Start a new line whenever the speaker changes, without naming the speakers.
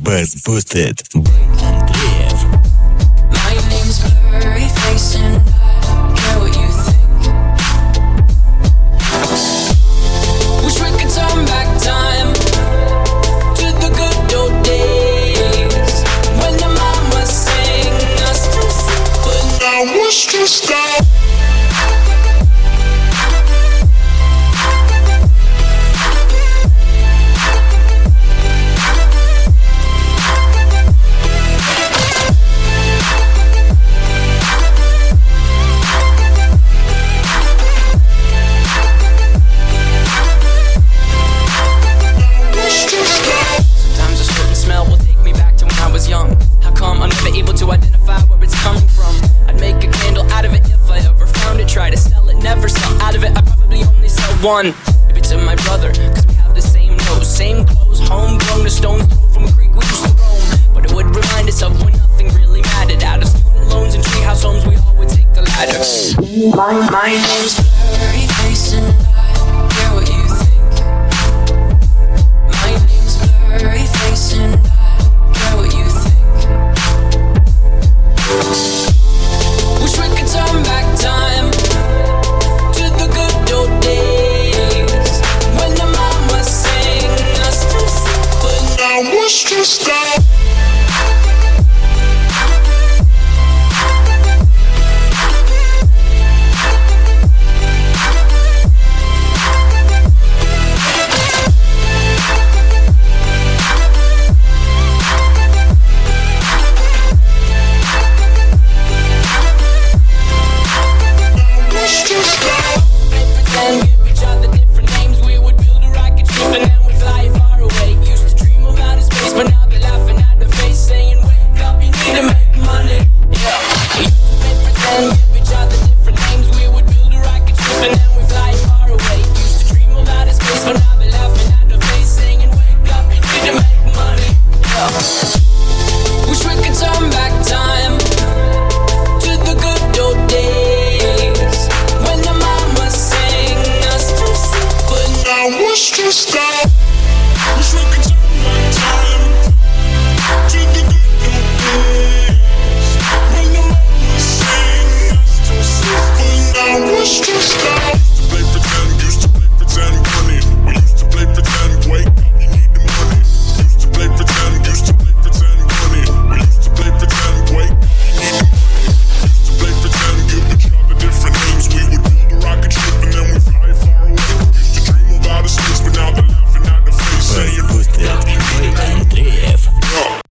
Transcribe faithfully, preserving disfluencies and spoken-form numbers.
Best Boosted. Андреев.
My name's Blurry Face and I care what you think. Wish we could turn back time to the good old days when the mama sang us to sleep, but now we're stressed out.
One, maybe to my brother, cause we have the same nose, same clothes, homegrown, a stone's throw from a creek we used to roam. But it would remind us of when nothing really mattered. Out of student loans and treehouse homes, we all would take the ladder. My, my name's
Blurry Face and I care what you think. My name's Blurry Face and I care what you think. Wish we could turn back time to the good old days when the mama sang us to sleep, but now we're stressed out.